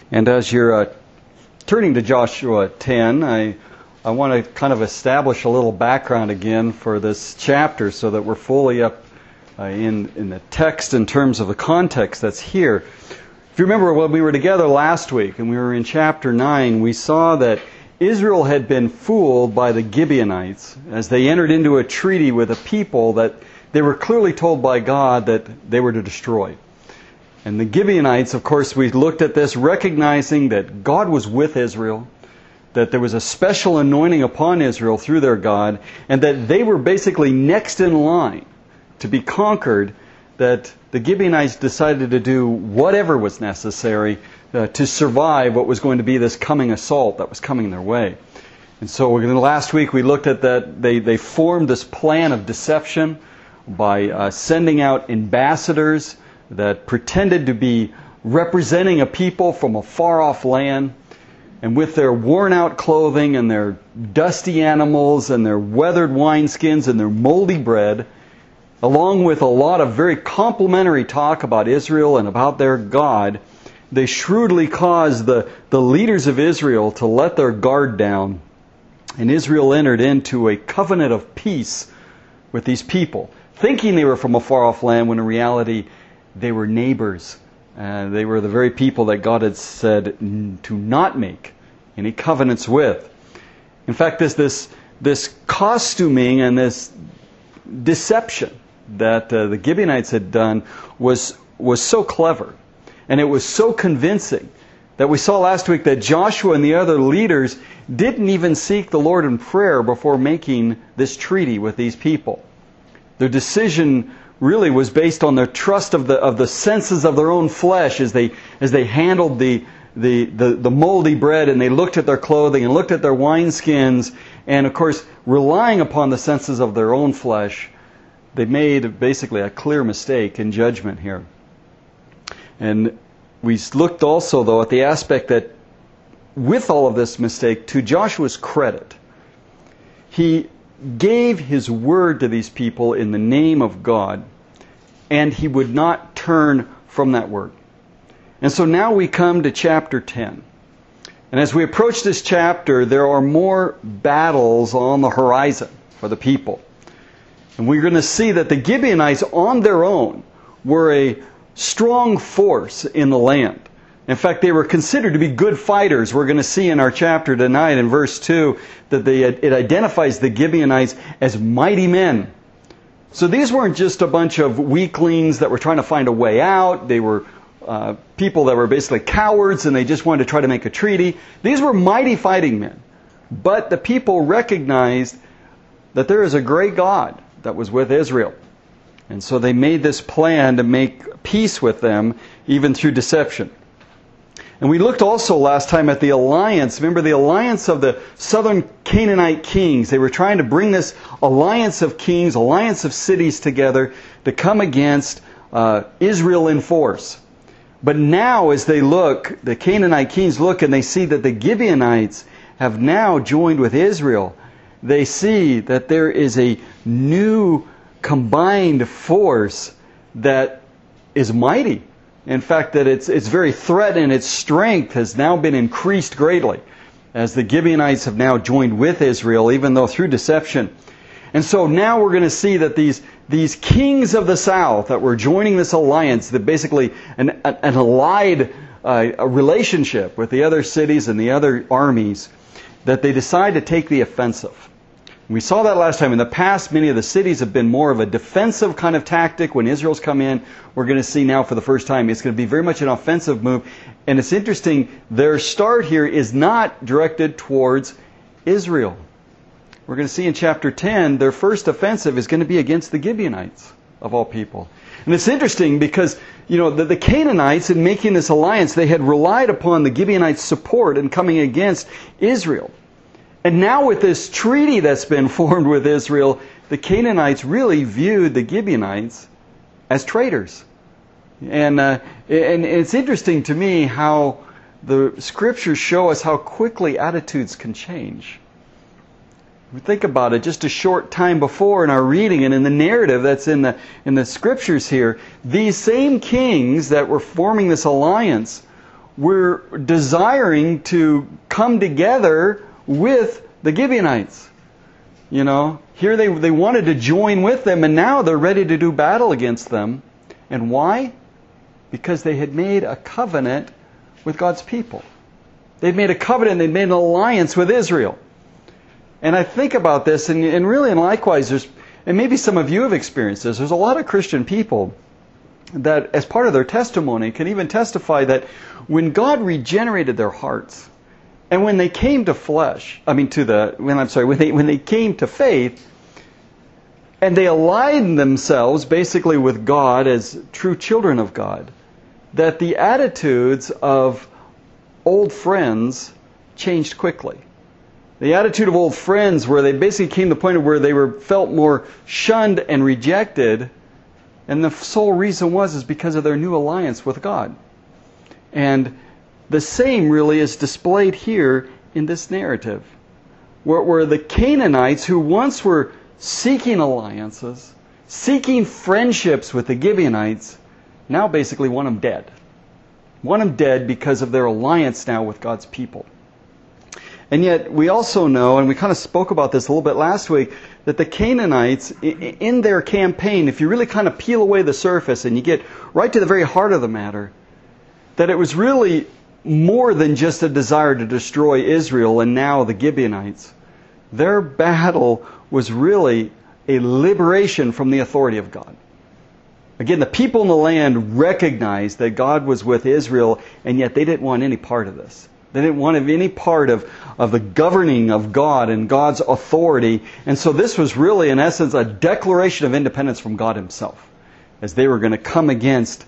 And as you're turning to Joshua 10, I want to kind of establish a little background again for this chapter so that we're fully up in the text in terms of the context that's here. If you remember when we were together last week and we were in chapter 9, we saw that Israel had been fooled by the Gibeonites as they entered into a treaty with a people that they were clearly told by God that they were to destroy. And the Gibeonites, of course, we looked at this recognizing that God was with Israel, that there was a special anointing upon Israel through their God, and that they were basically next in line to be conquered, that the Gibeonites decided to do whatever was necessary to survive what was going to be this coming assault that was coming their way. And so last week we looked at that they formed this plan of deception by sending out ambassadors that pretended to be representing a people from a far-off land, and with their worn-out clothing and their dusty animals and their weathered wineskins and their moldy bread, along with a lot of very complimentary talk about Israel and about their God, they shrewdly caused the leaders of Israel to let their guard down, and Israel entered into a covenant of peace with these people, thinking they were from a far-off land when in reality they were neighbors. They were the very people that God had said to not make any covenants with. In fact, this costuming and this deception that the Gibeonites had done was so clever, and it was so convincing that we saw last week that Joshua and the other leaders didn't even seek the Lord in prayer before making this treaty with these people. Their decision really was based on their trust of the senses of their own flesh as they handled the moldy bread, and they looked at their clothing and looked at their wineskins, and of course relying upon the senses of their own flesh, they made basically a clear mistake in judgment here. And we looked also though at the aspect that with all of this mistake, to Joshua's credit, he gave his word to these people in the name of God, and he would not turn from that word. And so now we come to chapter 10. And as we approach this chapter, there are more battles on the horizon for the people. And we're going to see that the Gibeonites on their own were a strong force in the land. In fact, they were considered to be good fighters. We're going to see in our chapter tonight in verse 2 that it identifies the Gibeonites as mighty men. So these weren't just a bunch of weaklings that were trying to find a way out. They were people that were basically cowards and they just wanted to try to make a treaty. These were mighty fighting men. But the people recognized that there is a great God that was with Israel. And so they made this plan to make peace with them even through deception. And we looked also last time at the alliance. Remember the alliance of the southern Canaanite kings. They were trying to bring this alliance of kings, alliance of cities together to come against Israel in force. But now as they look, the Canaanite kings look and they see that the Gibeonites have now joined with Israel. They see that there is a new combined force that is mighty. In fact, that its very threat and its strength has now been increased greatly as the Gibeonites have now joined with Israel, even though through deception. And so now we're going to see that these kings of the south that were joining this alliance, that basically an allied relationship with the other cities and the other armies, that they decide to take the offensive. We saw that last time. In the past, many of the cities have been more of a defensive kind of tactic. When Israel's come in, we're going to see now for the first time, it's going to be very much an offensive move. And it's interesting, their start here is not directed towards Israel. We're going to see in chapter 10, their first offensive is going to be against the Gibeonites, of all people. And it's interesting because, the Canaanites, in making this alliance, they had relied upon the Gibeonites' support in coming against Israel. And now with this treaty that's been formed with Israel, the Canaanites really viewed the Gibeonites as traitors. And it's interesting to me how the Scriptures show us how quickly attitudes can change. We think about it just a short time before in our reading and in the narrative that's in the Scriptures here, these same kings that were forming this alliance were desiring to come together with the Gibeonites. You know, here they wanted to join with them, and now they're ready to do battle against them. And why? Because they had made a covenant with God's people. They'd made a covenant, they'd made an alliance with Israel. And I think about this, and really, and likewise, and maybe some of you have experienced this, there's a lot of Christian people that, as part of their testimony, can even testify that when God regenerated their hearts, and when they came to when they came to faith, and they aligned themselves basically with God as true children of God, that the attitudes of old friends changed quickly. The attitude of old friends, where they basically came to the point where they felt more shunned and rejected, and the sole reason is because of their new alliance with God. And the same really is displayed here in this narrative, where the Canaanites, who once were seeking alliances, seeking friendships with the Gibeonites, now basically want them dead. Want them dead because of their alliance now with God's people. And yet we also know, and we kind of spoke about this a little bit last week, that the Canaanites, in their campaign, if you really kind of peel away the surface and you get right to the very heart of the matter, that it was really more than just a desire to destroy Israel and now the Gibeonites. Their battle was really a liberation from the authority of God. Again, the people in the land recognized that God was with Israel, and yet they didn't want any part of this. They didn't want any part of the governing of God and God's authority. And so this was really, in essence, a declaration of independence from God Himself, as they were going to come against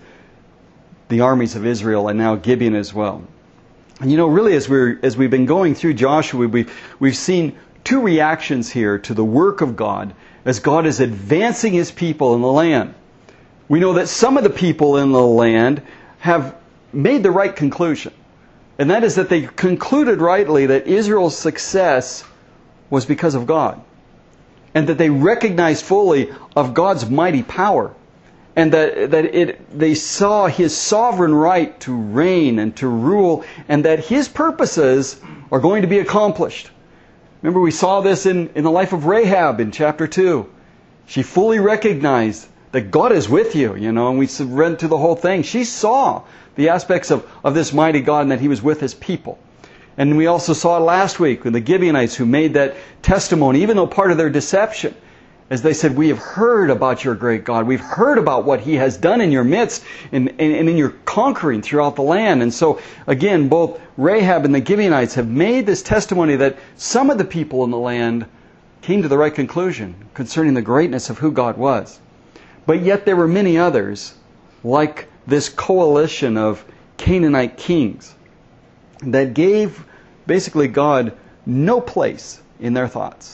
the armies of Israel and now Gibeon as well. And you know, really, as we've been going through Joshua, we've seen two reactions here to the work of God as God is advancing His people in the land. We know that some of the people in the land have made the right conclusion. And that is that they concluded rightly that Israel's success was because of God. And that they recognized fully of God's mighty power. And that they saw His sovereign right to reign and to rule. And that His purposes are going to be accomplished. Remember, we saw this in the life of Rahab in chapter 2. She fully recognized that God is with you, and we read through the whole thing. She saw the aspects of this mighty God and that He was with His people. And we also saw it last week with the Gibeonites who made that testimony, even though part of their deception, as they said, we have heard about your great God. We've heard about what He has done in your midst and in your conquering throughout the land. And so, again, both Rahab and the Gibeonites have made this testimony that some of the people in the land came to the right conclusion concerning the greatness of who God was. But yet there were many others, like this coalition of Canaanite kings, that gave basically God no place in their thoughts.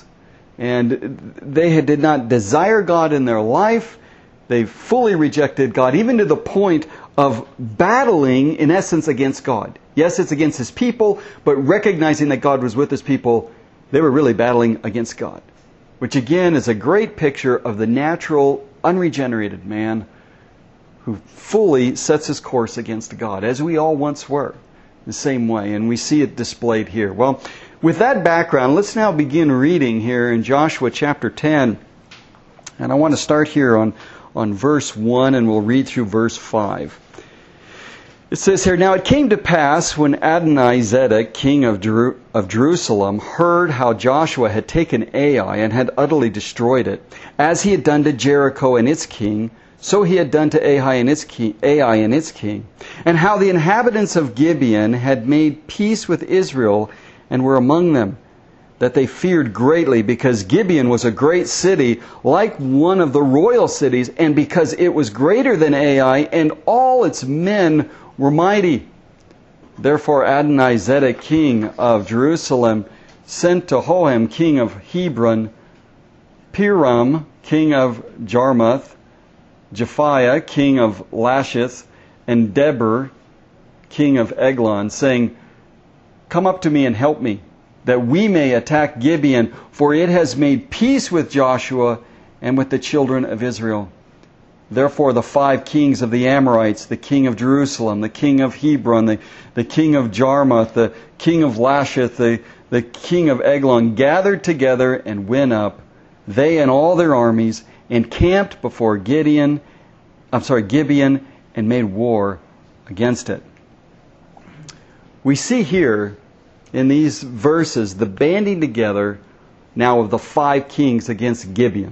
And they did not desire God in their life. They fully rejected God, even to the point of battling, in essence, against God. Yes, it's against His people, but recognizing that God was with His people, they were really battling against God. Which again is a great picture of the natural, unregenerated man who fully sets his course against God, as we all once were, the same way. And we see it displayed here. Well, with that background, let's now begin reading here in Joshua chapter 10. And I want to start here on verse 1, and we'll read through verse 5. It says here, Now it came to pass when Adonizedek, king of Jerusalem, heard how Joshua had taken Ai and had utterly destroyed it, as he had done to Jericho and its king, so he had done to Ai and its king, and how the inhabitants of Gibeon had made peace with Israel and were among them, that they feared greatly, because Gibeon was a great city, like one of the royal cities, and because it was greater than Ai, and all its men were mighty. Therefore Adonizedek, king of Jerusalem, sent to Hoham, king of Hebron, Piram, king of Jarmuth, Japhiah, king of Lachish, and Debir, king of Eglon, saying, Come up to me and help me, that we may attack Gibeon, for it has made peace with Joshua and with the children of Israel. Therefore the 5 kings of the Amorites, the king of Jerusalem, the king of Hebron, the king of Jarmuth, the king of Lasheth, the king of Eglon, gathered together and went up, they and all their armies, and camped before Gibeon, and made war against it. We see here in these verses the banding together now of the 5 kings against Gibeon.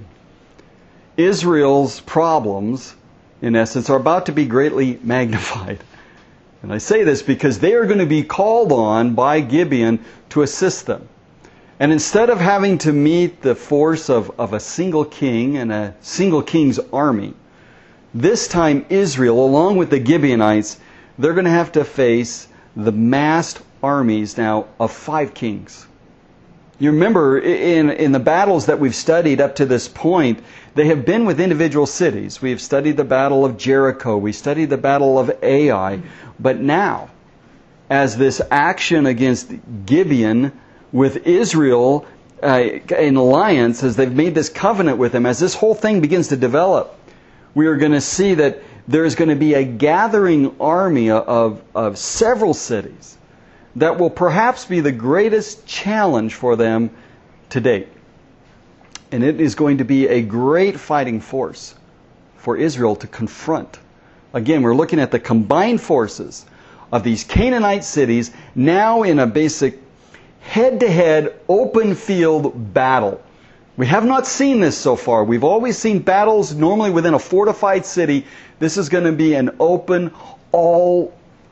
Israel's problems, in essence, are about to be greatly magnified. And I say this because they are going to be called on by Gibeon to assist them. And instead of having to meet the force of a single king and a single king's army, this time Israel, along with the Gibeonites, they're going to have to face the massed armies now of 5 kings. You remember in the battles that we've studied up to this point, they have been with individual cities. We have studied the battle of Jericho. We studied the battle of Ai. But now, as this action against Gibeon with Israel in alliance, as they've made this covenant with him, as this whole thing begins to develop, we are going to see that there's going to be a gathering army of several cities that will perhaps be the greatest challenge for them to date. And it is going to be a great fighting force for Israel to confront. Again, we're looking at the combined forces of these Canaanite cities now in a basic head-to-head open field battle. We have not seen this so far. We've always seen battles normally within a fortified city. This is going to be an open, all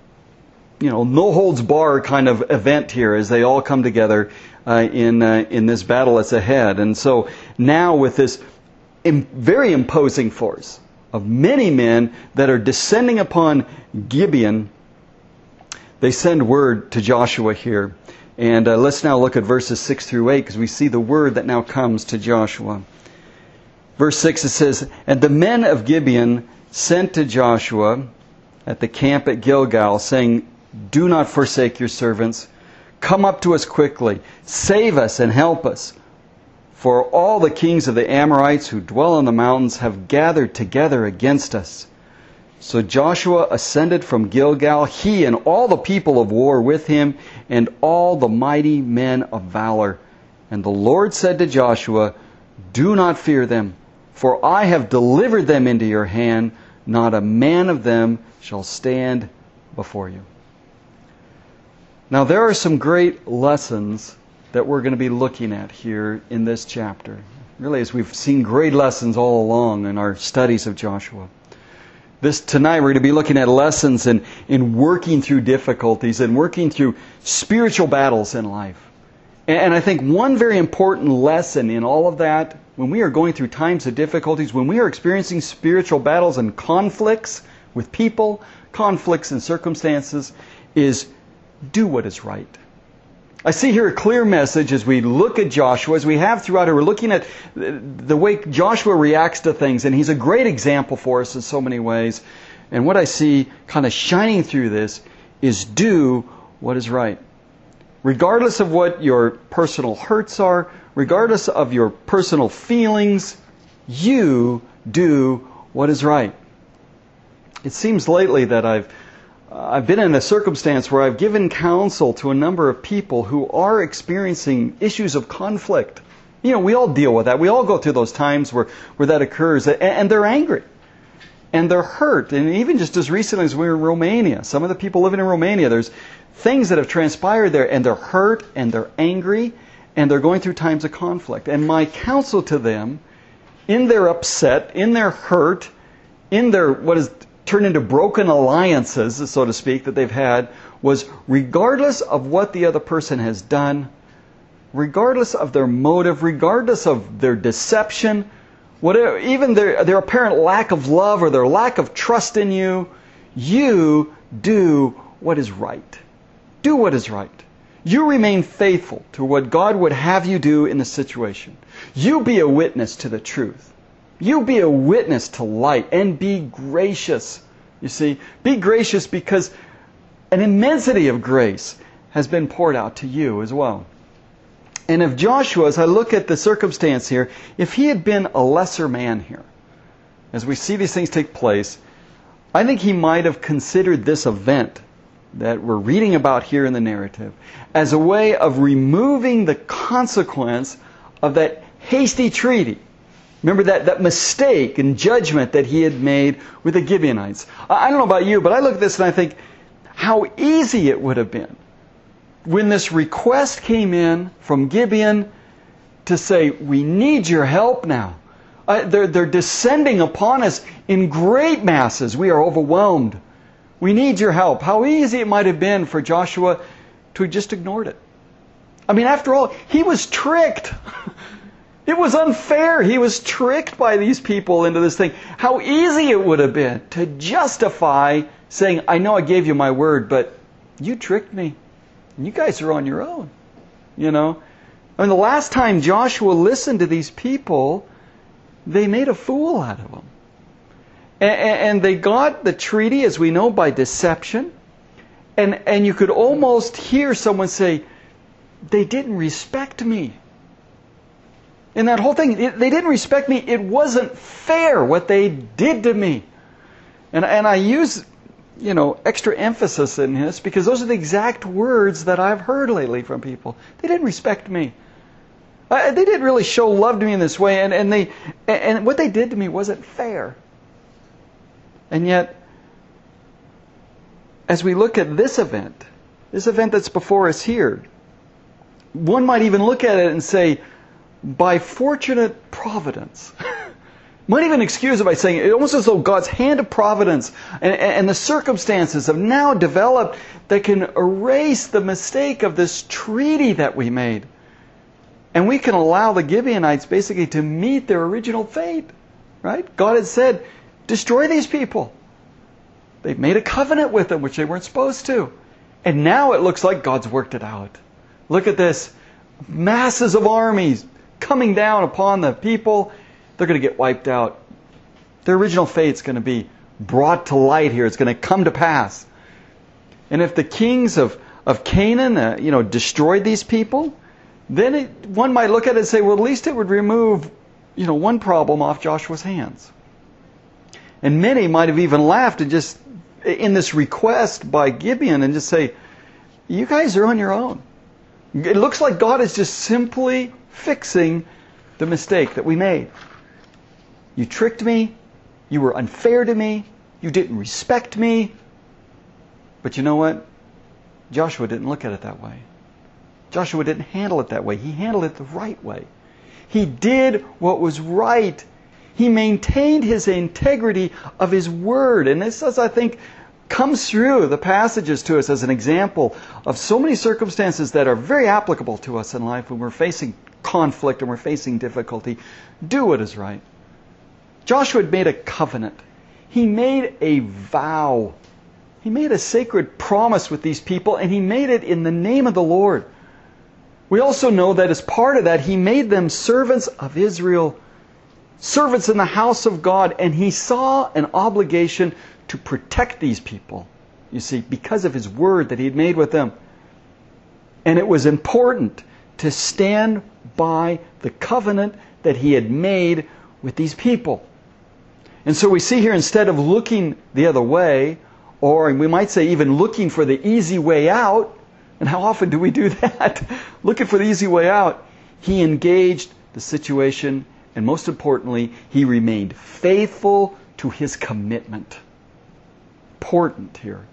no holds barred kind of event here as they all come together in this battle that's ahead. And so now with this very imposing force of many men that are descending upon Gibeon, they send word to Joshua here. And let's now look at verses 6 through 8 because we see the word that now comes to Joshua. Verse 6, it says, "And the men of Gibeon sent to Joshua at the camp at Gilgal, saying, 'Do not forsake your servants. Come up to us quickly. Save us and help us. For all the kings of the Amorites who dwell in the mountains have gathered together against us.' So Joshua ascended from Gilgal, he and all the people of war with him, and all the mighty men of valor. And the Lord said to Joshua, 'Do not fear them, for I have delivered them into your hand. Not a man of them shall stand before you.'" Now there are some great lessons that we're going to be looking at here in this chapter. Really, as we've seen great lessons all along in our studies of Joshua. Tonight we're going to be looking at lessons in working through difficulties and working through spiritual battles in life. And I think one very important lesson in all of that, when we are going through times of difficulties, when we are experiencing spiritual battles and conflicts with people, conflicts and circumstances, is do what is right. I see here a clear message as we look at Joshua, as we have throughout it. We're looking at the way Joshua reacts to things, and he's a great example for us in so many ways. And what I see kind of shining through this is do what is right. Regardless of what your personal hurts are, regardless of your personal feelings, you do what is right. It seems lately that I've been in a circumstance where I've given counsel to a number of people who are experiencing issues of conflict. We all deal with that. We all go through those times where that occurs. And they're angry. And they're hurt. And even just as recently as we were in Romania, some of the people living in Romania, there's things that have transpired there. And they're hurt and they're angry. And they're going through times of conflict. And my counsel to them, in their upset, in their hurt, in their what is turned into broken alliances, so to speak, that they've had, was regardless of what the other person has done, regardless of their motive, regardless of their deception, whatever, even their apparent lack of love or their lack of trust in you, you do what is right. Do what is right. You remain faithful to what God would have you do in the situation. You be a witness to the truth. You be a witness to light and be gracious. You see, be gracious because an immensity of grace has been poured out to you as well. And if Joshua, as I look at the circumstance here, if he had been a lesser man here, as we see these things take place, I think he might have considered this event that we're reading about here in the narrative as a way of removing the consequence of that hasty treaty. Remember that mistake and judgment that he had made with the Gibeonites. I don't know about you, but I look at this and I think how easy it would have been when this request came in from Gibeon to say, we need your help now. They're descending upon us in great masses. We are overwhelmed. We need your help. How easy it might have been for Joshua to have just ignored it. I mean, after all, he was tricked. It was unfair. He was tricked by these people into this thing. How easy it would have been to justify saying, I know I gave you my word, but you tricked me. You guys are on your own. You know? I mean, the last time Joshua listened to these people, they made a fool out of him. And they got the treaty, as we know, by deception. And you could almost hear someone say, they didn't respect me. In that whole thing, they didn't respect me. It wasn't fair what they did to me. And I use, extra emphasis in this because those are the exact words that I've heard lately from people. They didn't respect me. They didn't really show love to me in this way. And what they did to me wasn't fair. And yet, as we look at this event that's before us here, one might even look at it and say, by fortunate providence. Might even excuse it by saying it almost as though God's hand of providence and the circumstances have now developed that can erase the mistake of this treaty that we made. And we can allow the Gibeonites basically to meet their original fate. Right? God had said, destroy these people. They've made a covenant with them, which they weren't supposed to. And now it looks like God's worked it out. Look at this. Masses of armies coming down upon the people. They're going to get wiped out. Their original fate's going to be brought to light here. It's going to come to pass. And if the kings of Canaan, destroyed these people, then one might look at it and say, well, at least it would remove, one problem off Joshua's hands. And many might have even laughed and just, in this request by Gibeon, and just say, you guys are on your own. It looks like God is just simply fixing the mistake that we made. You tricked me. You were unfair to me. You didn't respect me. But you know what? Joshua didn't look at it that way. Joshua didn't handle it that way. He handled it the right way. He did what was right. He maintained his integrity of his word. And this, I think, comes through the passages to us as an example of so many circumstances that are very applicable to us in life when we're facing conflict and we're facing difficulty. Do what is right. Joshua had made a covenant. He made a vow. He made a sacred promise with these people, and he made it in the name of the Lord. We also know that as part of that, he made them servants of Israel, servants in the house of God, and he saw an obligation to protect these people, you see, because of his word that he had made with them. And it was important to stand by the covenant that he had made with these people. And so we see here, instead of looking the other way, or we might say even looking for the easy way out, and how often do we do that? Looking for the easy way out, he engaged the situation, and most importantly, he remained faithful to his commitment. Important here.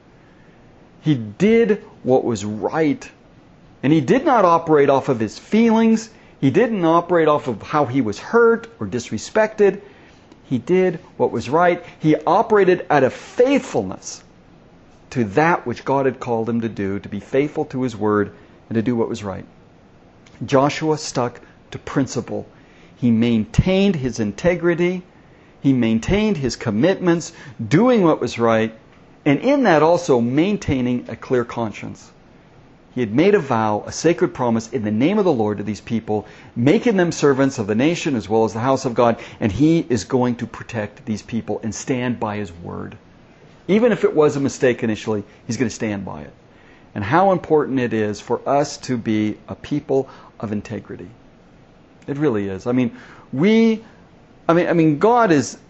He did what was right. And he did not operate off of his feelings. He didn't operate off of how he was hurt or disrespected. He did what was right. He operated out of faithfulness to that which God had called him to do, to be faithful to his word and to do what was right. Joshua stuck to principle. He maintained his integrity. He maintained his commitments, doing what was right, and in that also maintaining a clear conscience. He had made a vow, a sacred promise in the name of the Lord to these people, making them servants of the nation as well as the house of God, and he is going to protect these people and stand by his word. Even if it was a mistake initially, he's going to stand by it. And how important it is for us to be a people of integrity. It really is. God is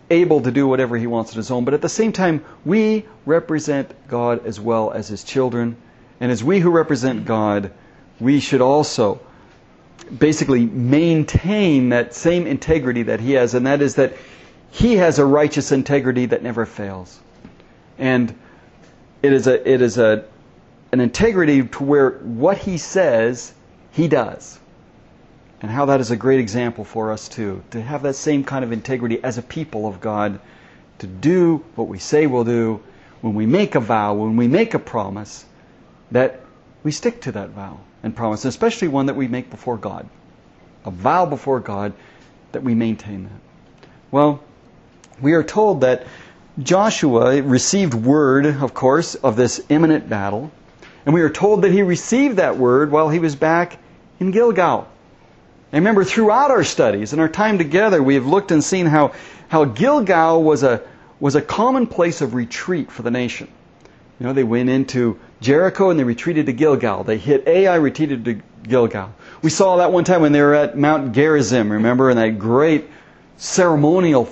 able to do whatever He wants on His own. But at the same time, we represent God as well as His children. And as we who represent God, we should also basically maintain that same integrity that He has. And that is that He has a righteous integrity that never fails. And it is an integrity to where what He says, He does. And how that is a great example for us too. To have that same kind of integrity as a people of God. To do what we say we'll do. When we make a vow, when we make a promise, that we stick to that vow and promise. Especially one that we make before God. A vow before God, that we maintain that. Well, we are told that Joshua received word, of course, of this imminent battle. And we are told that he received that word while he was back in Gilgal. And remember, throughout our studies and our time together, we have looked and seen how Gilgal was a common place of retreat for the nation. You know, they went into Jericho and they retreated to Gilgal. They hit Ai, retreated to Gilgal. We saw that one time when they were at Mount Gerizim, remember, in that great ceremonial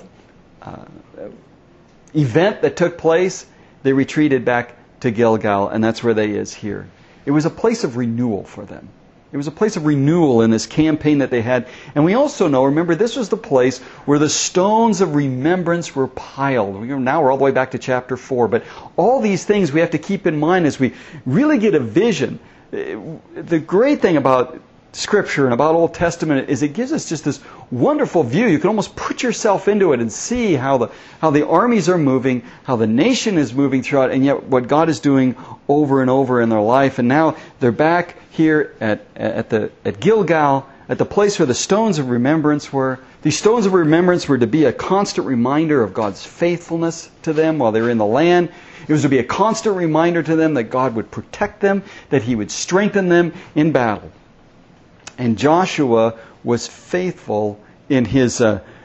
event that took place. They retreated back to Gilgal, and that's where they is here. It was a place of renewal for them. It was a place of renewal in this campaign that they had. And we also know, remember, this was the place where the stones of remembrance were piled. Now we're all the way back to chapter 4. But all these things we have to keep in mind as we really get a vision. The great thing about Scripture and about Old Testament is it gives us just this wonderful view. You can almost put yourself into it and see how the armies are moving, how the nation is moving throughout, and yet what God is doing over and over in their life. And now they're back here at Gilgal, at the place where the stones of remembrance were. These stones of remembrance were to be a constant reminder of God's faithfulness to them while they were in the land. It was to be a constant reminder to them that God would protect them, that He would strengthen them in battle. And Joshua was faithful in his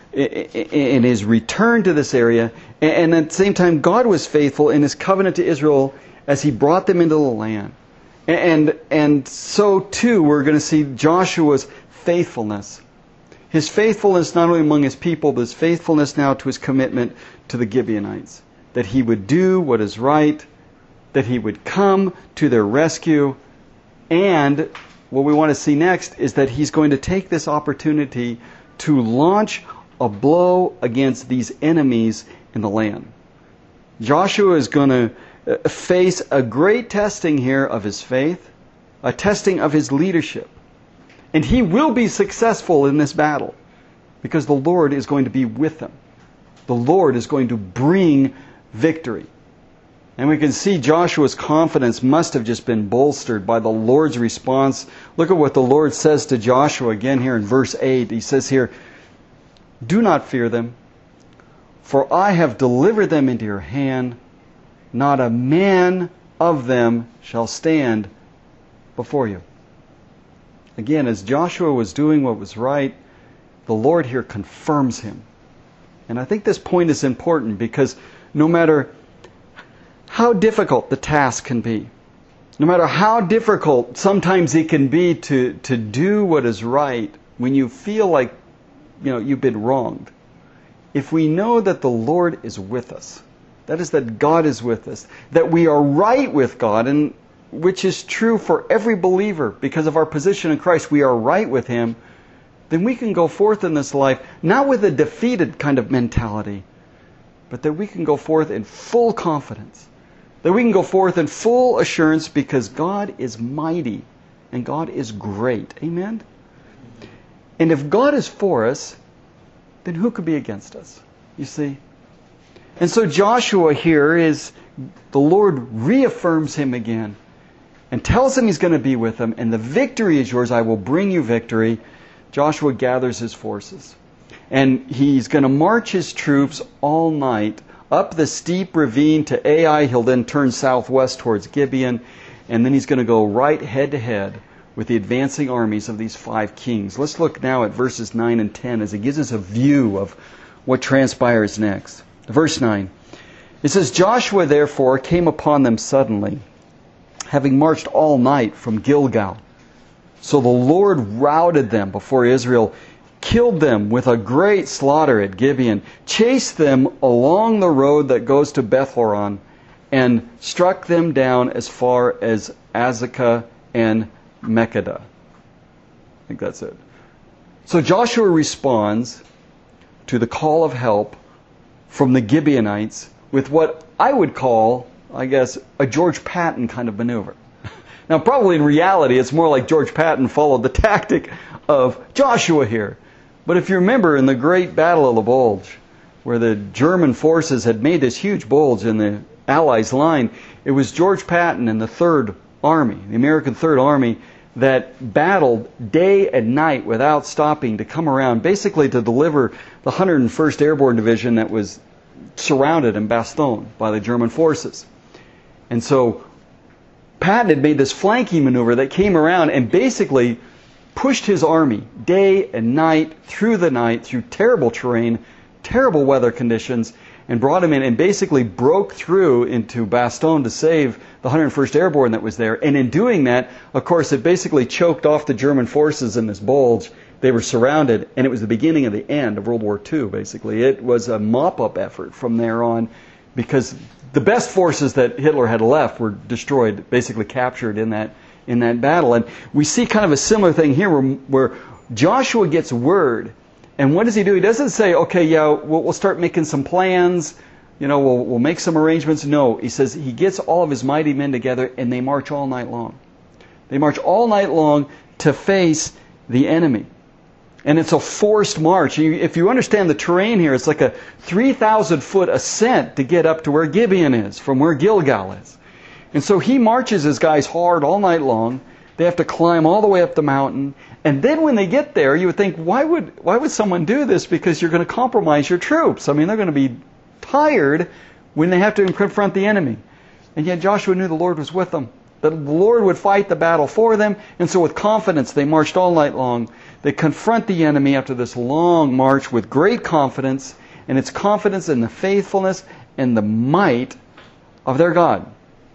return to this area. And at the same time, God was faithful in His covenant to Israel as He brought them into the land. And so too, we're going to see Joshua's faithfulness. His faithfulness not only among his people, but his faithfulness now to his commitment to the Gibeonites. That he would do what is right, that he would come to their rescue, and what we want to see next is that he's going to take this opportunity to launch a blow against these enemies in the land. Joshua is going to face a great testing here of his faith, a testing of his leadership. And he will be successful in this battle because the Lord is going to be with him. The Lord is going to bring victory. And we can see Joshua's confidence must have just been bolstered by the Lord's response. Look at what the Lord says to Joshua again here in verse 8. He says here, "Do not fear them, for I have delivered them into your hand. Not a man of them shall stand before you." Again, as Joshua was doing what was right, the Lord here confirms him. And I think this point is important because no matter how difficult the task can be, no matter how difficult sometimes it can be to do what is right when you feel like you've been wronged, if we know that the Lord is with us, that is, that God is with us, that we are right with God, and which is true for every believer because of our position in Christ, we are right with Him, then we can go forth in this life not with a defeated kind of mentality, but that we can go forth in full confidence. That we can go forth in full assurance because God is mighty and God is great. Amen? And if God is for us, then who could be against us? You see? And so Joshua here the Lord reaffirms him again and tells him He's going to be with him, and the victory is yours. I will bring you victory. Joshua gathers his forces. And he's going to march his troops all night up the steep ravine to Ai. He'll then turn southwest towards Gibeon, and then he's going to go right head to head with the advancing armies of these 5 kings. Let's look now at verses 9 and 10 as it gives us a view of what transpires next. Verse 9. It says, "Joshua therefore came upon them suddenly, having marched all night from Gilgal. So the Lord routed them before Israel killed them with a great slaughter at Gibeon, chased them along the road that goes to Bethhoron, and struck them down as far as Azekah and Makkedah. I think that's it. So Joshua responds to the call of help from the Gibeonites with what I would call, I guess, a George Patton kind of maneuver. Now, probably in reality, it's more like George Patton followed the tactic of Joshua here. But if you remember in the Great Battle of the Bulge, where the German forces had made this huge bulge in the Allies' line, it was George Patton and the Third Army, the American Third Army, that battled day and night without stopping to come around, basically to deliver the 101st Airborne Division that was surrounded in Bastogne by the German forces. And so Patton had made this flanking maneuver that came around and basically pushed his army day and night, through terrible terrain, terrible weather conditions, and brought him in and basically broke through into Bastogne to save the 101st Airborne that was there. And in doing that, of course, it basically choked off the German forces in this bulge. They were surrounded, and it was the beginning of the end of World War II, basically. It was a mop-up effort from there on, because the best forces that Hitler had left were destroyed, basically captured in that battle. And we see kind of a similar thing here where Joshua gets word. And what does he do? He doesn't say, okay, yeah, we'll start making some plans, we'll make some arrangements. No, he says he gets all of his mighty men together and they march all night long. They march all night long to face the enemy. And it's a forced march. If you understand the terrain here, it's like a 3,000-foot ascent to get up to where Gibeon is, from where Gilgal is. And so he marches his guys hard all night long. They have to climb all the way up the mountain. And then when they get there, you would think, why would someone do this? Because you're going to compromise your troops. I mean, they're going to be tired when they have to confront the enemy. And yet Joshua knew the Lord was with them, that the Lord would fight the battle for them. And so with confidence, they marched all night long. They confront the enemy after this long march with great confidence. And it's confidence in the faithfulness and the might of their God.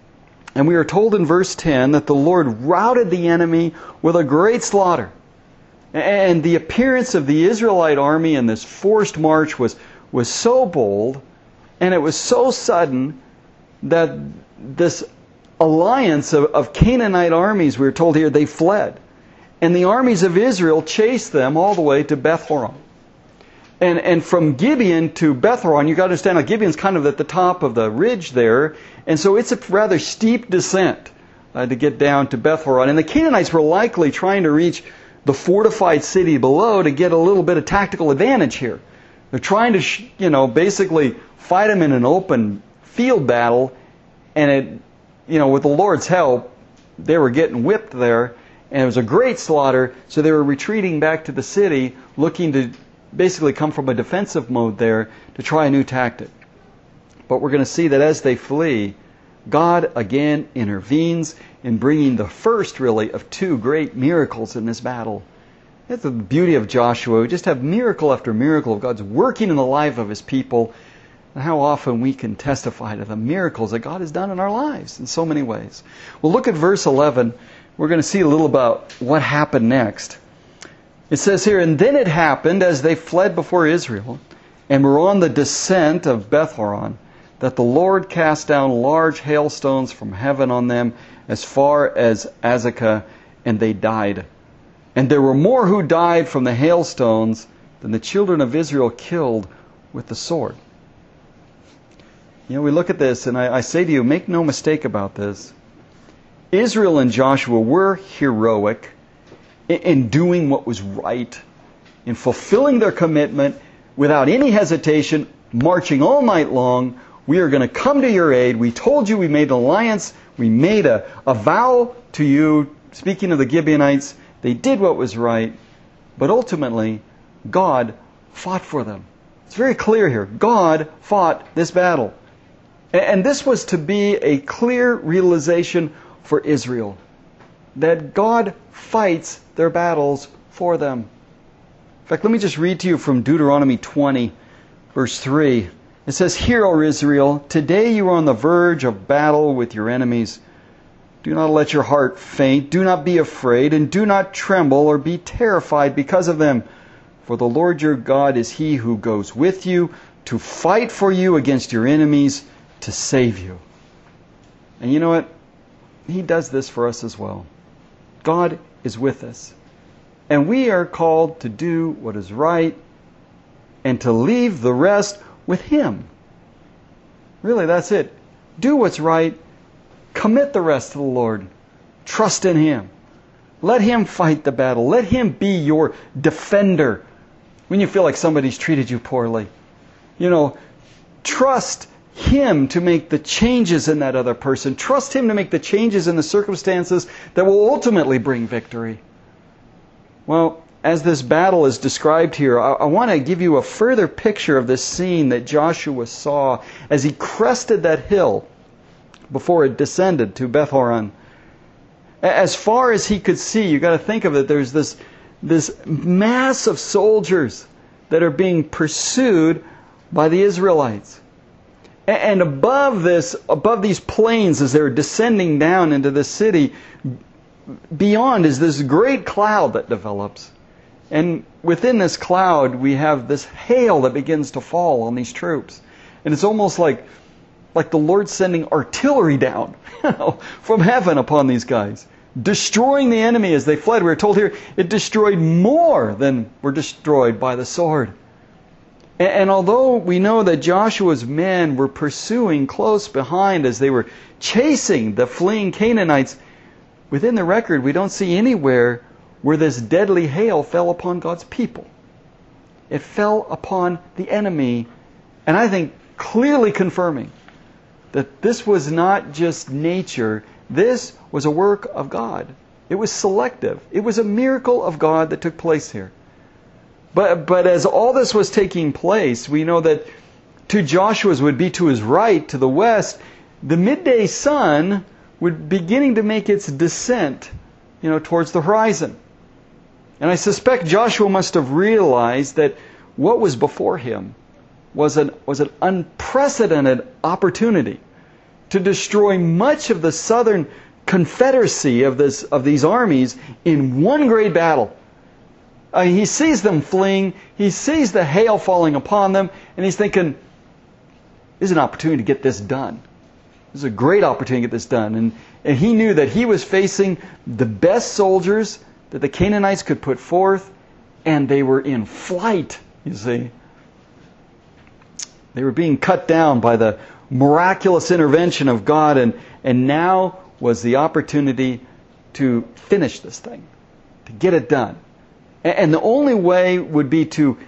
And we are told in verse 10 that the Lord routed the enemy with a great slaughter. And the appearance of the Israelite army in this forced march was so bold, and it was so sudden, that this alliance of Canaanite armies, we are told here, they fled. And the armies of Israel chased them all the way to Beth-horon. And from Gibeon to Beth-horon, you've got to understand, like Gibeon's kind of at the top of the ridge there, and so it's a rather steep descent to get down to Beth-horon. And the Canaanites were likely trying to reach the fortified city below to get a little bit of tactical advantage here. They're trying to, basically fight them in an open field battle, and with the Lord's help, they were getting whipped there, and it was a great slaughter. So they were retreating back to the city, looking to basically come from a defensive mode there to try a new tactic. But we're going to see that as they flee, God again intervenes in bringing the first, really, of two great miracles in this battle. That's the beauty of Joshua. We just have miracle after miracle of God's working in the life of His people, and how often we can testify to the miracles that God has done in our lives in so many ways. Well, look at verse 11. We're going to see a little about what happened next. It says here, "And then it happened, as they fled before Israel, and were on the descent of Beth-horon, that the Lord cast down large hailstones from heaven on them as far as Azekah, and they died. And there were more who died from the hailstones than the children of Israel killed with the sword." We look at this, and I say to you, make no mistake about this. Israel and Joshua were heroic in doing what was right, in fulfilling their commitment without any hesitation, marching all night long. We are going to come to your aid. We told you, we made an alliance. We made a vow to you. Speaking of the Gibeonites, they did what was right. But ultimately, God fought for them. It's very clear here. God fought this battle. And this was to be a clear realization for Israel, that God fights their battles for them. In fact, let me just read to you from Deuteronomy 20, verse 3. It says, "Hear, O Israel, today you are on the verge of battle with your enemies. Do not let your heart faint. Do not be afraid, and do not tremble or be terrified because of them. For the Lord your God is He who goes with you to fight for you against your enemies, to save you. And you know what? He does this for us as well. God is with us. And we are called to do what is right and to leave the rest with Him. Really, that's it. Do what's right. Commit the rest to the Lord. Trust in Him. Let Him fight the battle. Let Him be your defender when you feel like somebody's treated you poorly. Trust Him to make the changes in that other person. Trust Him to make the changes in the circumstances that will ultimately bring victory. Well, as this battle is described here, I want to give you a further picture of this scene that Joshua saw as he crested that hill before it descended to Beth Horon. As far as he could see, you've got to think of it, there's this mass of soldiers that are being pursued by the Israelites. And above these plains, as they're descending down into the city, beyond is this great cloud that develops. And within this cloud, we have this hail that begins to fall on these troops. And it's almost like the Lord sending artillery down from heaven upon these guys, destroying the enemy as they fled. We're told here it destroyed more than were destroyed by the sword. And although we know that Joshua's men were pursuing close behind as they were chasing the fleeing Canaanites, within the record we don't see anywhere where this deadly hail fell upon God's people. It fell upon the enemy, and I think clearly confirming that this was not just nature, this was a work of God. It was selective. It was a miracle of God that took place here. But as all this was taking place, we know that to Joshua's would be to his right, to the west, the midday sun would beginning to make its descent, towards the horizon. And I suspect Joshua must have realized that what was before him was an unprecedented opportunity to destroy much of the southern confederacy of these armies in one great battle. He sees them fleeing, he sees the hail falling upon them, and he's thinking, this is an opportunity to get this done. This is a great opportunity to get this done. And he knew that he was facing the best soldiers that the Canaanites could put forth, and they were in flight, you see. They were being cut down by the miraculous intervention of God, and now was the opportunity to finish this thing, to get it done. And the only way would be to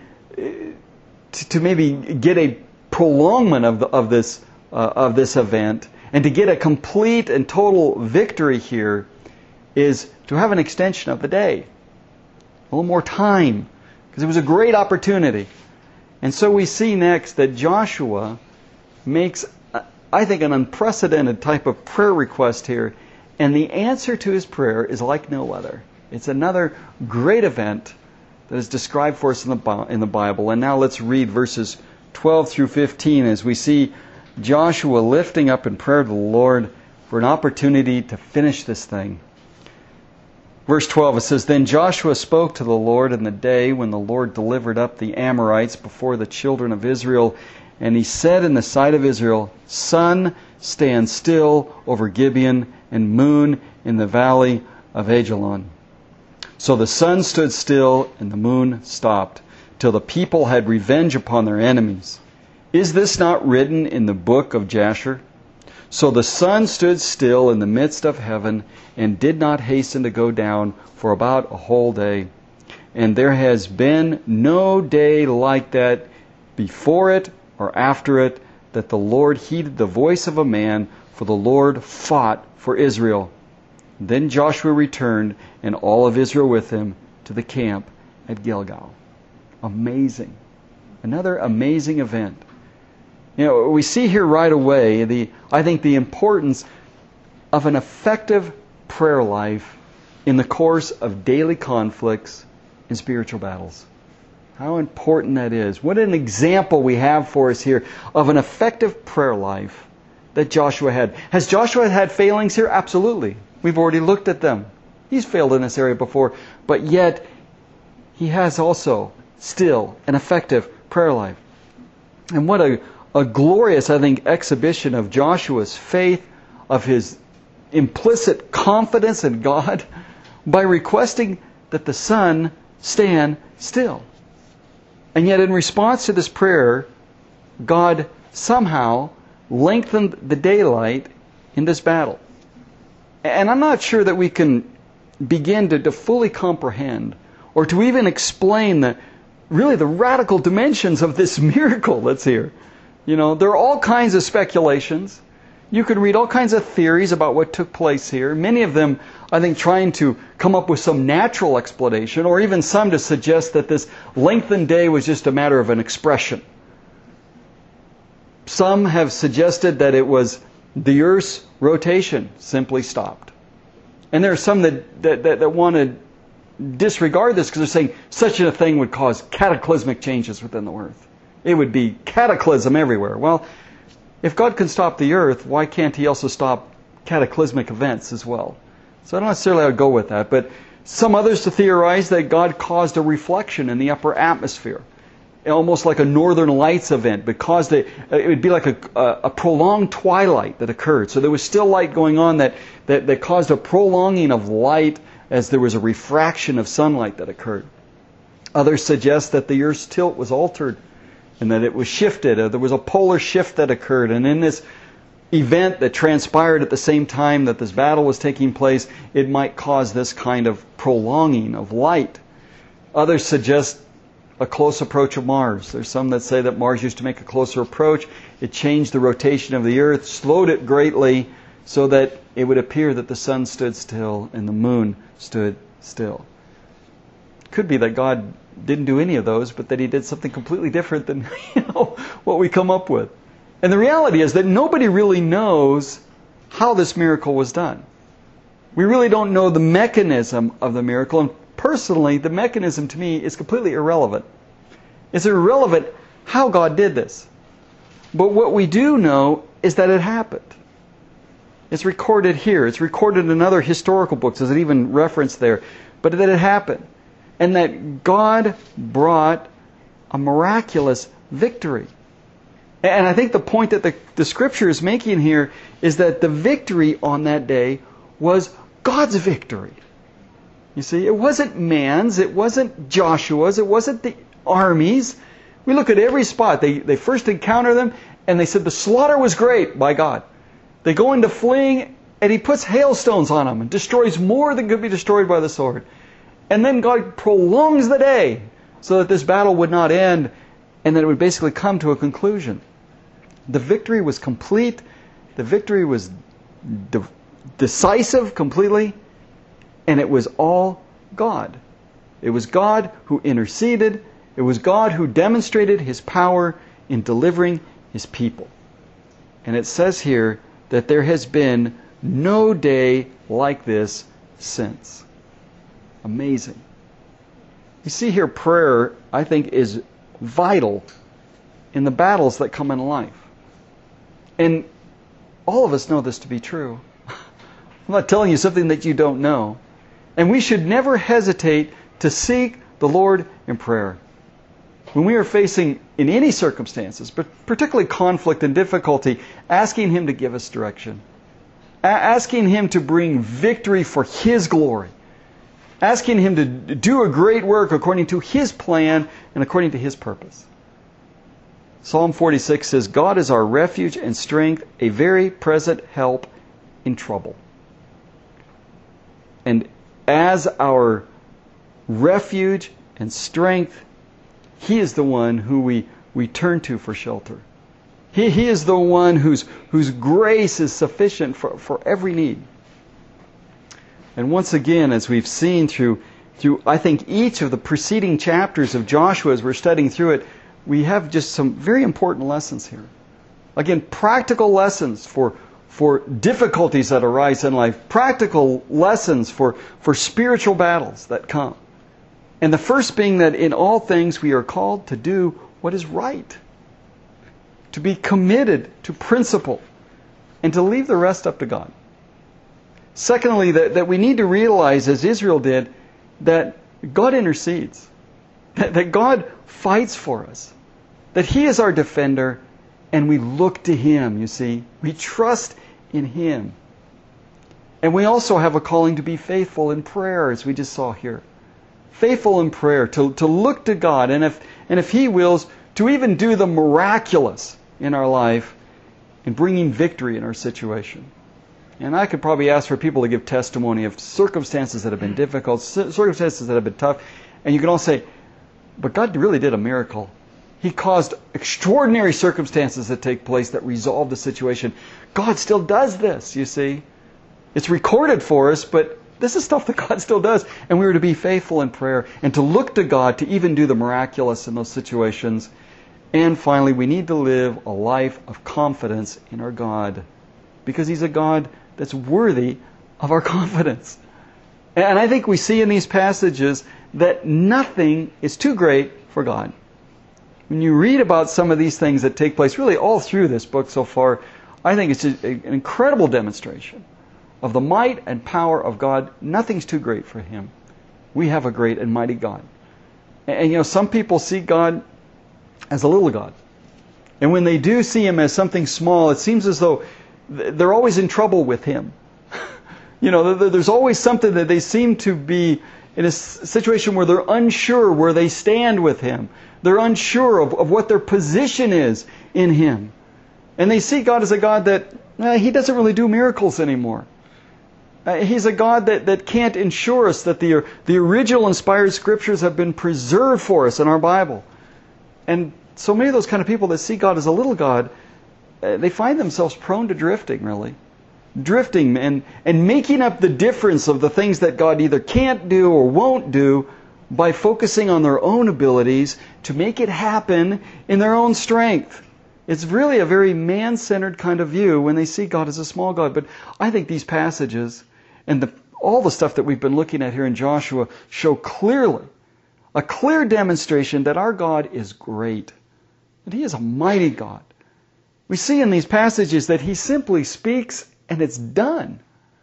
maybe get a prolongment of this event, and to get a complete and total victory here is to have an extension of the day, a little more time, because it was a great opportunity. And so we see next that Joshua makes, I think, an unprecedented type of prayer request here, and the answer to his prayer is like no other. It's another great event that is described for us in the Bible. And now let's read verses 12 through 15 as we see Joshua lifting up in prayer to the Lord for an opportunity to finish this thing. Verse 12, it says, Then Joshua spoke to the Lord in the day when the Lord delivered up the Amorites before the children of Israel. And he said in the sight of Israel, Sun, stand still over Gibeon, and moon in the valley of Ajalon. So the sun stood still, and the moon stopped, till the people had revenge upon their enemies. Is this not written in the book of Jasher? So the sun stood still in the midst of heaven, and did not hasten to go down for about a whole day. And there has been no day like that before it or after it, that the Lord heeded the voice of a man, for the Lord fought for Israel. Then Joshua returned, and all of Israel with him, to the camp at Gilgal. Amazing. Another amazing event. We see here right away, I think, the importance of an effective prayer life in the course of daily conflicts and spiritual battles. How important that is. What an example we have for us here of an effective prayer life that Joshua had. Has Joshua had failings here? Absolutely. We've already looked at them. He's failed in this area before, but yet he has also still, an effective prayer life. And what a glorious, I think, exhibition of Joshua's faith, of his implicit confidence in God, by requesting that the sun stand still. And yet in response to this prayer, God somehow lengthened the daylight in this battle. And I'm not sure that we can begin to fully comprehend or to even explain the radical dimensions of this miracle that's here. You know, there are all kinds of speculations. You could read all kinds of theories about what took place here. Many of them, I think, trying to come up with some natural explanation, or even some to suggest that this lengthened day was just a matter of an expression. Some have suggested that it was the Earth's rotation simply stopped. And there are some that want to disregard this because they're saying such a thing would cause cataclysmic changes within the Earth. It would be cataclysm everywhere. Well, if God can stop the Earth, why can't He also stop cataclysmic events as well? So I don't necessarily go with that, but some others to theorize that God caused a reflection in the upper atmosphere, almost like a northern lights event, but caused it would be like a prolonged twilight that occurred. So there was still light going on that caused a prolonging of light as there was a refraction of sunlight that occurred. Others suggest that the Earth's tilt was altered and that it was shifted. There was a polar shift that occurred, and in this event that transpired at the same time that this battle was taking place, it might cause this kind of prolonging of light. Others suggest a close approach of Mars. There's some that say that Mars used to make a closer approach. It changed the rotation of the Earth, slowed it greatly, so that it would appear that the sun stood still and the moon stood still. It could be that God didn't do any of those, but that He did something completely different than what we come up with. And the reality is that nobody really knows how this miracle was done. We really don't know the mechanism of the miracle, and personally, the mechanism to me is completely irrelevant. It's irrelevant how God did this. But what we do know is that it happened. It's recorded here. It's recorded in other historical books. There's even reference there. But that it happened. And that God brought a miraculous victory. And I think the point that the Scripture is making here is that the victory on that day was God's victory. You see, it wasn't man's, it wasn't Joshua's, it wasn't the armies. We look at every spot. They first encounter them, and they said the slaughter was great by God. They go into fleeing, and He puts hailstones on them and destroys more than could be destroyed by the sword. And then God prolongs the day so that this battle would not end and that it would basically come to a conclusion. The victory was complete. The victory was decisive completely. And it was all God. It was God who interceded. It was God who demonstrated His power in delivering His people. And it says here that there has been no day like this since. Amazing. You see here, prayer, I think, is vital in the battles that come in life. And all of us know this to be true. I'm not telling you something that you don't know. And we should never hesitate to seek the Lord in prayer. When we are facing, in any circumstances, but particularly conflict and difficulty, asking Him to give us direction. Asking Him to bring victory for His glory. Asking Him to do a great work according to His plan and according to His purpose. Psalm 46 says, God is our refuge and strength, a very present help in trouble. And as our refuge and strength, He is the one who we turn to for shelter. He is the one whose grace is sufficient for every need. And once again, as we've seen through I think each of the preceding chapters of Joshua as we're studying through it, we have just some very important lessons here. Again, practical lessons for difficulties that arise in life. Practical lessons for spiritual battles that come. And the first being that in all things we are called to do what is right. To be committed to principle. And to leave the rest up to God. Secondly, that we need to realize, as Israel did, that God intercedes. that God fights for us, that He is our defender, and we look to Him, you see. We trust in Him. And we also have a calling to be faithful in prayer, as we just saw here. Faithful in prayer, to look to God, and if He wills, to even do the miraculous in our life in bringing victory in our situation. And I could probably ask for people to give testimony of circumstances that have been difficult, circumstances that have been tough, and you can all say, but God really did a miracle. He caused extraordinary circumstances to take place that resolved the situation. God still does this, you see. It's recorded for us, but this is stuff that God still does. And we are to be faithful in prayer and to look to God to even do the miraculous in those situations. And finally, we need to live a life of confidence in our God, because He's a God that's worthy of our confidence. And I think we see in these passages that nothing is too great for God. When you read about some of these things that take place really all through this book so far, I think it's just an incredible demonstration of the might and power of God. Nothing's too great for Him. We have a great and mighty God. And some people see God as a little God. And when they do see Him as something small, it seems as though they're always in trouble with Him. There's always something that they seem to be in a situation where they're unsure where they stand with Him. They're unsure of what their position is in Him. And they see God as a God that He doesn't really do miracles anymore. He's a God that can't ensure us that the original inspired Scriptures have been preserved for us in our Bible. And so many of those kind of people that see God as a little God, they find themselves prone to drifting, really. Drifting and making up the difference of the things that God either can't do or won't do by focusing on their own abilities to make it happen in their own strength. It's really a very man-centered kind of view when they see God as a small God. But I think these passages and all the stuff that we've been looking at here in Joshua show clearly, a clear demonstration that our God is great, that He is a mighty God. We see in these passages that He simply speaks and it's done.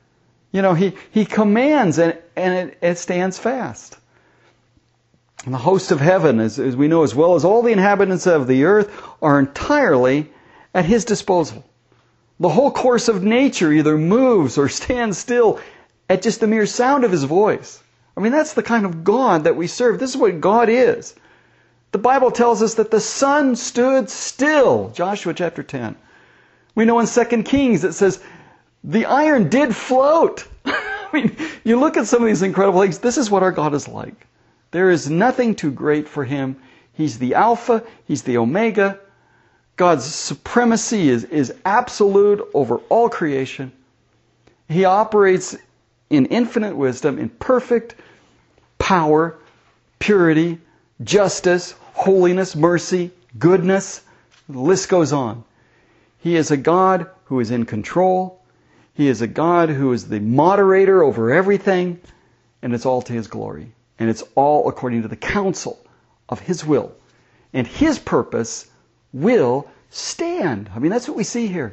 He commands and it stands fast. And the hosts of heaven, as we know, as well as all the inhabitants of the earth, are entirely at His disposal. The whole course of nature either moves or stands still at just the mere sound of His voice. I mean, that's the kind of God that we serve. This is what God is. The Bible tells us that the sun stood still. Joshua chapter 10. We know in 2 Kings it says, the iron did float. I mean, you look at some of these incredible things. This is what our God is like. There is nothing too great for Him. He's the Alpha. He's the Omega. God's supremacy is absolute over all creation. He operates in infinite wisdom, in perfect power, purity, justice, holiness, mercy, goodness. The list goes on. He is a God who is in control. He is a God who is the moderator over everything. And it's all to His glory. And it's all according to the counsel of His will. And His purpose will stand. I mean, that's what we see here.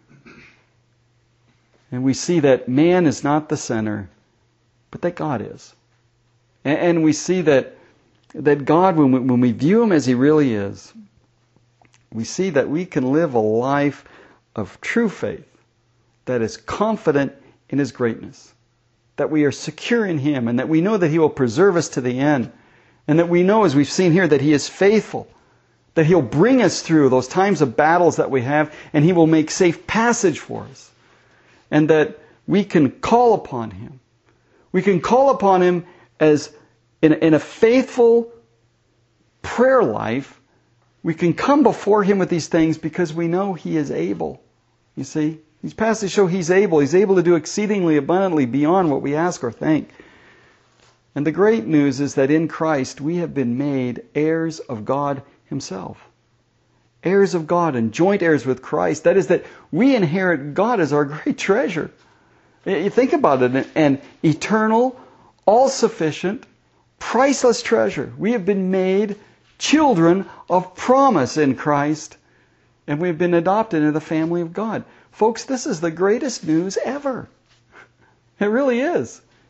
And we see that man is not the center, but that God is. And we see that God, when we view Him as He really is, we see that we can live a life of true faith that is confident in His greatness. That we are secure in Him, and that we know that He will preserve us to the end. And that we know, as we've seen here, that He is faithful. That He'll bring us through those times of battles that we have, and He will make safe passage for us. And that we can call upon Him. We can call upon Him as in a faithful prayer life. We can come before Him with these things because we know He is able. You see? These passages show He's able. He's able to do exceedingly abundantly beyond what we ask or think. And the great news is that in Christ we have been made heirs of God Himself. Heirs of God and joint heirs with Christ. That is, that we inherit God as our great treasure. You think about it, an eternal, all-sufficient, priceless treasure. We have been made children of promise in Christ, and we've been adopted into the family of God. Folks, this is the greatest news ever. It really is.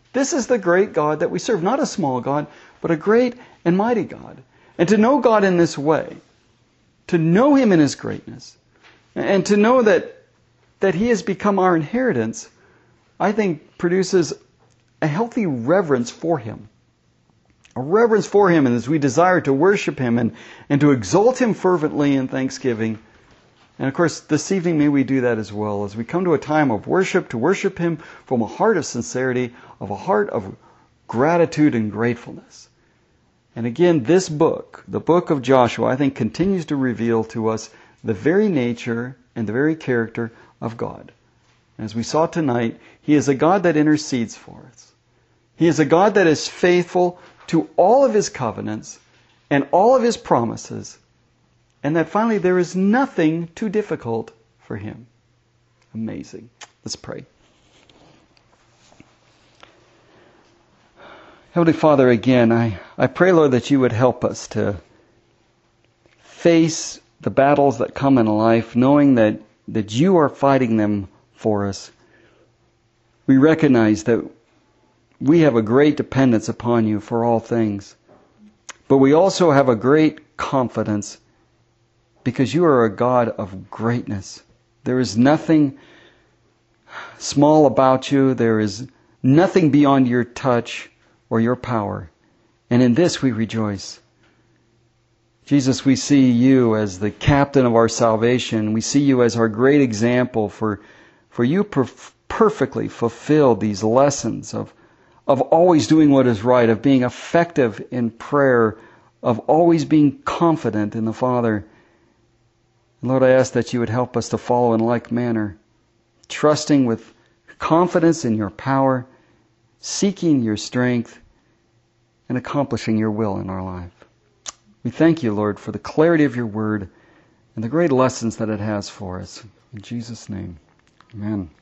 This is the great God that we serve. Not a small God, but a great and mighty God. And to know God in this way, to know Him in His greatness, and to know that He has become our inheritance, I think produces a healthy reverence for Him. A reverence for Him, and as we desire to worship Him and to exalt Him fervently in thanksgiving. And of course, this evening may we do that as well, as we come to a time of worship, to worship Him from a heart of sincerity, of a heart of gratitude and gratefulness. And again, this book, the book of Joshua, I think continues to reveal to us the very nature and the very character of God. And as we saw tonight, He is a God that intercedes for us. He is a God that is faithful to all of His covenants and all of His promises, and that finally there is nothing too difficult for Him. Amazing. Let's pray. Heavenly Father, again, I pray, Lord, that You would help us to face the battles that come in life, knowing that You are fighting them for us. We recognize that we have a great dependence upon You for all things. But we also have a great confidence because You are a God of greatness. There is nothing small about You. There is nothing beyond Your touch or Your power. And in this we rejoice. Jesus, we see You as the captain of our salvation. We see You as our great example for You perfectly fulfilled these lessons of always doing what is right, of being effective in prayer, of always being confident in the Father. And Lord, I ask that You would help us to follow in like manner, trusting with confidence in Your power, seeking Your strength, and accomplishing Your will in our life. We thank You, Lord, for the clarity of Your word and the great lessons that it has for us. In Jesus' name, amen.